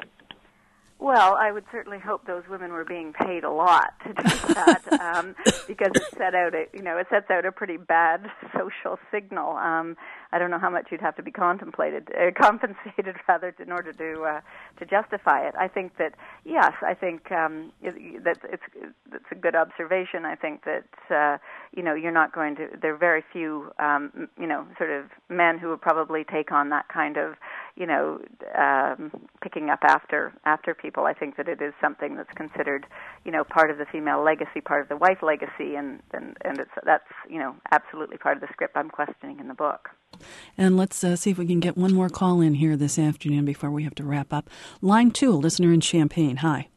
Well, I would certainly hope those women were being paid a lot to do that, um, because it set out a, you know, it sets out a pretty bad social signal. Um, I don't know how much you'd have to be contemplated, uh, compensated rather, in order to uh, to justify it. I think that yes, I think um, it, that it's it's a good observation. I think that uh, you know you're not going to. There are very few um, you know sort of men who would probably take on that kind of you know um, picking up after after people. I think that it is something that's considered you know part of the female legacy, part of the wife legacy, and and and it's that's you know absolutely part of the script I'm questioning in the book. And let's uh, see if we can get one more call in here this afternoon before we have to wrap up. Line two, listener in Champaign. Hi.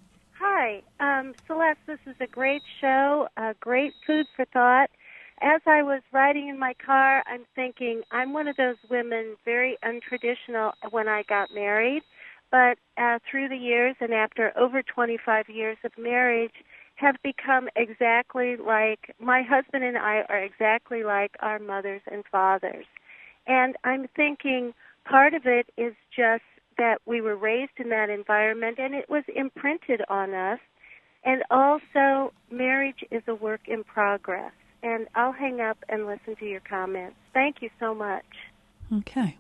Hi. Um, Celeste, this is a great show, uh, great food for thought. As I was riding in my car, I'm thinking, I'm one of those women, very untraditional when I got married, but uh, through the years and after over twenty-five years of marriage, have become exactly like, my husband and I are exactly like our mothers and fathers. And I'm thinking part of it is just that we were raised in that environment and it was imprinted on us. And also, marriage is a work in progress. And I'll hang up and listen to your comments. Thank you so much. Okay.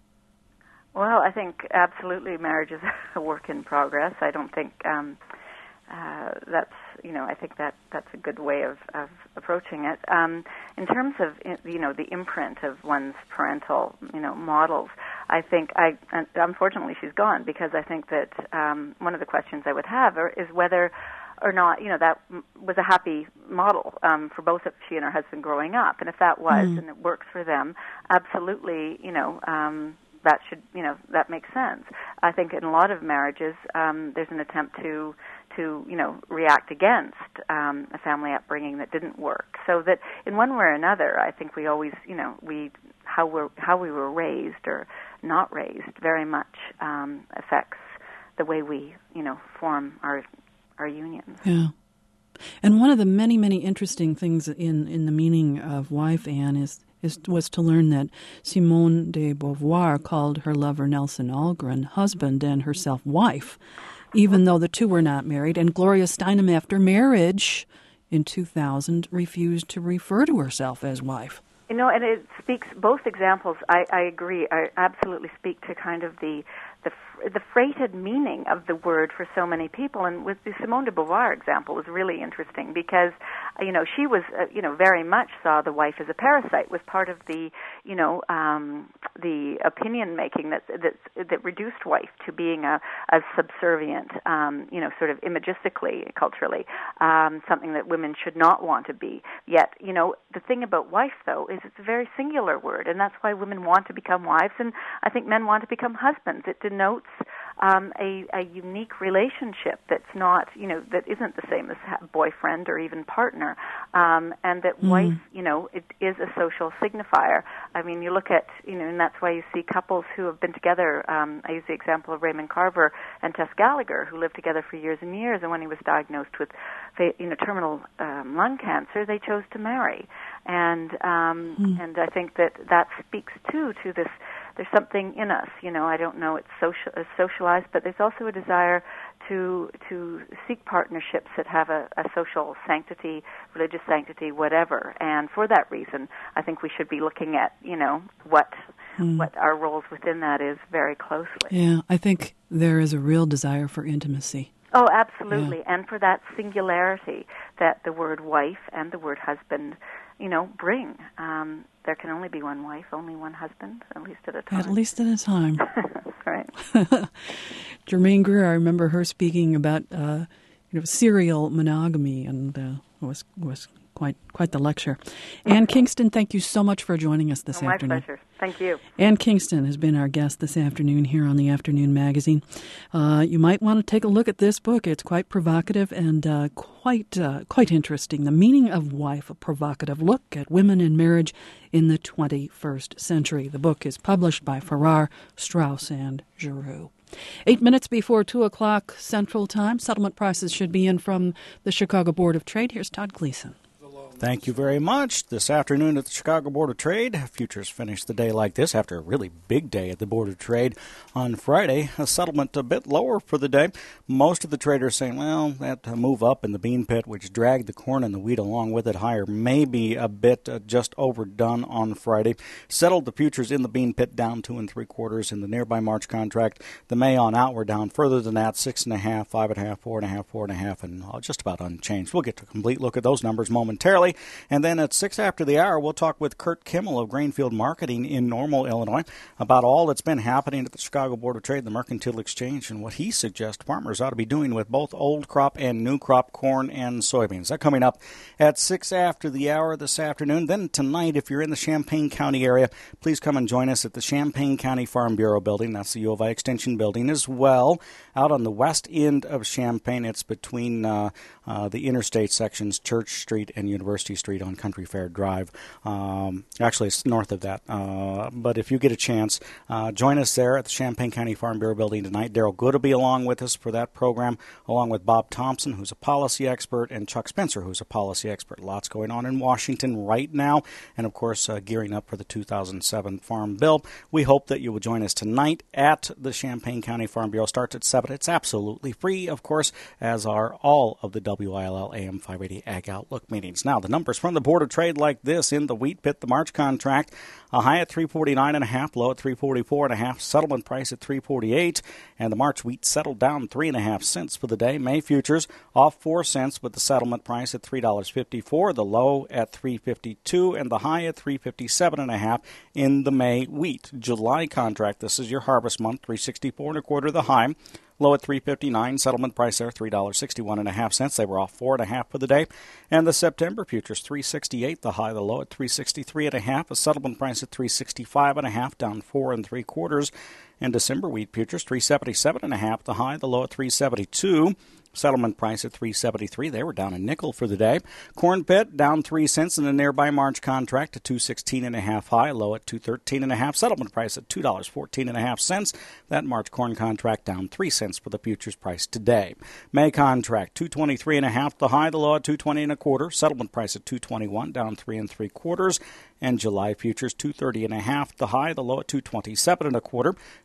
Well, I think absolutely marriage is a work in progress. I don't think um, uh, that's, you know, I think that that's a good way of, of approaching it. Um, in terms of, you know, the imprint of one's parental, you know, models, I think I, unfortunately she's gone, because I think that um, one of the questions I would have is whether or not, you know, that was a happy model um, for both of she and her husband growing up. And if that was, mm. and it works for them, absolutely, you know, um, that should, you know, that makes sense. I think in a lot of marriages, um, there's an attempt to, to, you know, react against um, a family upbringing that didn't work. So that in one way or another, I think we always, you know, we how we how we were raised or not raised very much um, affects the way we, you know, form our our unions. Yeah. And one of the many, many interesting things in, in the meaning of wife, Anne, is, is was to learn that Simone de Beauvoir called her lover Nelson Algren husband and herself wife. even though the two were not married. And Gloria Steinem, after marriage in two thousand, refused to refer to herself as wife. You know, and it speaks, both examples, I, I agree, I absolutely speak to kind of the the the freighted meaning of the word for so many people. And with the Simone de Beauvoir example was really interesting because, you know, she was, uh, you know, very much saw the wife as a parasite, was part of the, you know, um, the opinion making that that that reduced wife to being a, a subservient, um, you know, sort of imagistically, culturally, um, something that women should not want to be. Yet, you know, the thing about wife, though, is it's a very singular word, and that's why women want to become wives, and I think men want to become husbands. It denotes um, a, a unique relationship that's not, you know, that isn't the same as boyfriend or even partner, um, and that mm. wife, you know, it is a social signifier. I mean, you look at, you know, and that's why you see couples who have been together. Um, I use the example of Raymond Carver and Tess Gallagher, who lived together for years and years, and when he was diagnosed with, you know, terminal um, lung cancer, they chose to marry. And um, mm. and I think that that speaks too to this. There's something in us, you know. I don't know it's social, uh, socialized, but there's also a desire to to seek partnerships that have a, a social sanctity, religious sanctity, whatever. And for that reason, I think we should be looking at, you know, what mm. what our roles within that is very closely. Yeah, I think there is a real desire for intimacy. Oh, absolutely, yeah. And for that singularity that the word wife and the word husband, you know, bring. Um, there can only be one wife, only one husband, at least at a time. At least at a time. Right. Germaine Greer, I remember her speaking about, uh, you know, serial monogamy, and uh, was was quite quite the lecture. Ann Kingston, thank you so much for joining us this oh, my afternoon. My pleasure. Thank you. Ann Kingston has been our guest this afternoon here on the Afternoon Magazine. Uh, you might want to take a look at this book. It's quite provocative and uh, quite uh, quite interesting. The Meaning of Wife, a provocative look at women in marriage in the twenty-first century. The book is published by Farrar, Straus and Giroux. Eight minutes before two o'clock Central Time. Settlement prices should be in from the Chicago Board of Trade. Here's Todd Gleason. Thank you very much. This afternoon at the Chicago Board of Trade, futures finished the day like this after a really big day at the Board of Trade on Friday. A settlement a bit lower for the day. Most of the traders saying, well, that move up in the bean pit, which dragged the corn and the wheat along with it higher, may be a bit uh, just overdone on Friday. Settled the futures in the bean pit down two and three quarters in the nearby March contract. The May on out were down further than that, six and a half, five and a half, four and a half, four and a half, and uh, just about unchanged. We'll get to a complete look at those numbers momentarily. And then at six after the hour, we'll talk with Kurt Kimmel of Grainfield Marketing in Normal, Illinois, about all that's been happening at the Chicago Board of Trade, the Mercantile Exchange, and what he suggests farmers ought to be doing with both old crop and new crop corn and soybeans. That coming up at six after the hour this afternoon. Then tonight, if you're in the Champaign County area, please come and join us at the Champaign County Farm Bureau building. That's the U of I Extension building as well. Out on the west end of Champaign, it's between uh, uh, the interstate sections, Church Street and University Street on Country Fair Drive. Um, actually, it's north of that. Uh, but if you get a chance, uh, join us there at the Champaign County Farm Bureau building tonight. Daryl Good will be along with us for that program, along with Bob Thompson, who's a policy expert, and Chuck Spencer, who's a policy expert. Lots going on in Washington right now, and of course, uh, gearing up for the two thousand seven Farm Bill. We hope that you will join us tonight at the Champaign County Farm Bureau. Starts at seven. It's absolutely free, of course, as are all of the W I L L A M five eighty Ag Outlook meetings. Now, the numbers from the Board of Trade like this in the wheat pit, the March contract, a high at three forty-nine and a half, low at three forty-four and a half, settlement price at three forty-eight, and the March wheat settled down three and a half cents for the day. May futures off four cents with the settlement price at three dollars and fifty-four cents, the low at three fifty-two, and the high at three fifty-seven and a half in the May wheat. July contract, this is your harvest month, three sixty-four and a quarter the high. Low at three fifty-nine, settlement price there three dollars and sixty-one and a half cents. They were off four and a half for the day. And the September futures three sixty-eight, the high, the low at three sixty-three and a half. A settlement price at three sixty-five and a half, down four and three quarters. And December wheat futures three seventy-seven and a half, the high, the low at three seventy-two. Settlement price at three seventy-three. They were down a nickel for the day. Corn pit down three cents in the nearby March contract at two sixteen and a half high, low at two thirteen and a half. Settlement price at two dollars and fourteen and a half cents. That March corn contract down three cents for the futures price today. May contract two twenty-three and a half, the high, the low at two twenty and a quarter. Settlement price at two twenty-one, down three and three quarters. And July futures two thirty and a half, the high, the low at two twenty-seven and a quarter.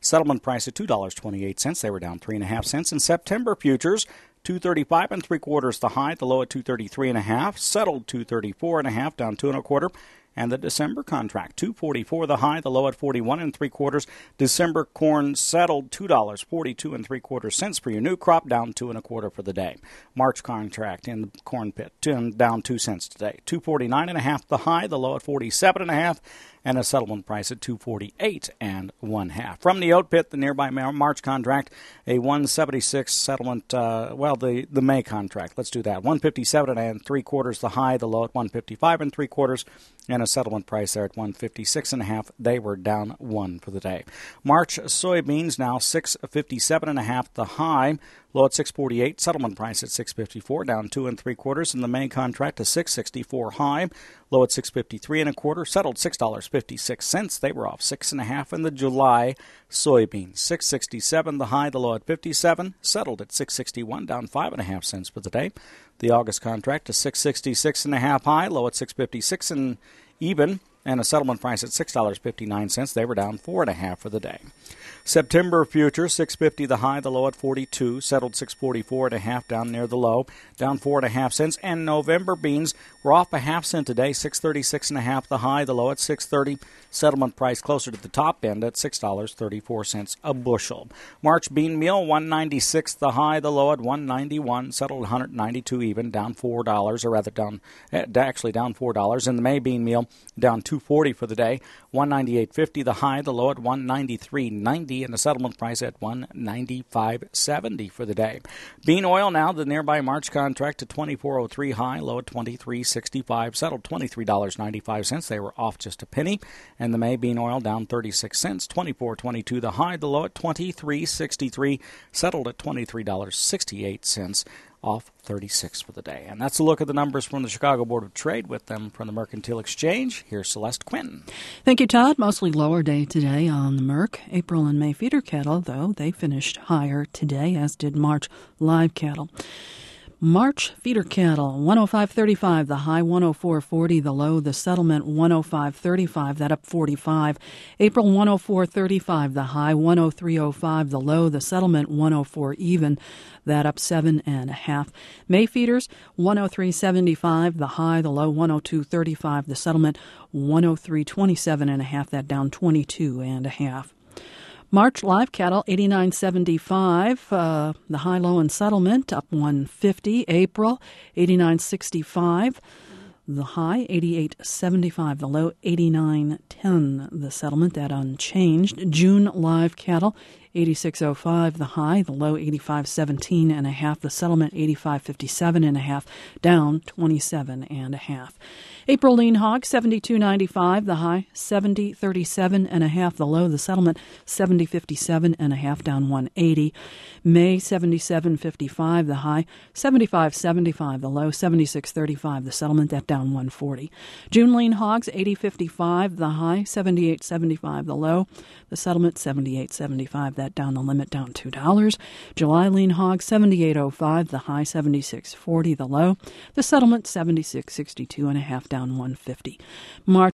Settlement price at two dollars and twenty-eight cents. They were down three and a half cents. In September futures, two thirty-five and three quarters the high, the low at two thirty-three and a half. Settled two thirty-four and a half, down two and a quarter. And the December contract, two forty-four the high, the low at forty-one and three quarters. December corn settled two dollars and forty-two and three quarters cents for your new crop, down two and a quarter for the day. March contract in the corn pit, down two cents today, two forty-nine and a half the high, the low at forty-seven and a half, and a settlement price at two forty-eight and one half. From the oat pit, the nearby March contract, a one seventy-six settlement. Uh, well, the the May contract. Let's do that. one fifty-seven and three quarters the high, the low at one fifty-five and three quarters. And a settlement price there at one fifty-six and a half. They were down one for the day. March soybeans now six fifty-seven and a half. The high, low at six forty-eight. Settlement price at six fifty-four, down two and three quarters. And the May contract a six sixty-four high, low at six fifty-three and a quarter. Settled six dollars and fifty-six cents. They were off six and a half. And the July soybeans six sixty-seven. The high, the low at fifty-seven. Settled at six sixty-one, down five and a half cents for the day. The August contract a six sixty-six and a half high, low at six fifty-six and even, and a settlement price at six dollars and fifty-nine cents. They were down four and a half for the day. September futures six fifty the high, the low at forty-two, settled six forty-four and a half, down near the low, down four and a half cents. And November beans were off a half cent today, six thirty-six and a half the high, the low at six thirty. Settlement price closer to the top end at six dollars and thirty-four cents a bushel. March bean meal one ninety-six the high, the low at one ninety-one, settled one ninety-two even, down four dollars, or rather down actually down four dollars. And the May bean meal down two forty for the day, one ninety-eight fifty the high, the low at one ninety-three ninety, and the settlement price at one ninety-five seventy for the day. Bean oil now, the nearby March contract at twenty-four oh three high, low at twenty-three sixty-five, settled twenty-three dollars and ninety-five cents. They were off just a penny. And the May bean oil down thirty-six cents, twenty-four twenty-two the high, the low at twenty-three sixty-three, settled at twenty-three dollars and sixty-eight cents, off thirty-six for the day. And that's a look at the numbers from the Chicago Board of Trade. With them from the Mercantile Exchange, here's Celeste Quinn. Thank you, Todd. Mostly lower day today on the Merc. April and May feeder cattle, though, they finished higher today, as did March live cattle. March feeder cattle, one oh five thirty-five, the high one oh four forty, the low, the settlement one oh five thirty-five, that up forty-five. April one oh four thirty-five, the high one oh three oh five, the low, the settlement one oh four even, that up seven and a half. May feeders one oh three seventy-five, the high, the low one oh two thirty-five, the settlement one oh three twenty-seven and a half, that down twenty-two and a half. March live cattle eighty-nine seventy-five, uh, the high, low, and settlement up one fifty. April eighty-nine sixty-five, the high eighty-eight seventy-five, the low eighty-nine ten, the settlement, that unchanged. June live cattle eighty-six oh five, the high, the low eighty-five seventeen and a half, the settlement eighty-five fifty-seven and a half, down twenty-seven and a half. April lean hog seventy-two ninety-five, the high seventy thirty-seven and a half, the low, the settlement seventy fifty-seven and a half, down one eighty. May seventy-seven fifty-five, the high seventy-five seventy-five, the low seventy-six thirty-five, the settlement, that down one forty. June lean hogs eighty fifty-five, the high seventy-eight seventy-five, the low, the settlement seventy-eight seventy-five, that down the limit, down two dollars. July lean hog seventy-eight oh five, the high seventy-six forty, the low, the settlement seventy-six sixty-two and a half, down one fifty. March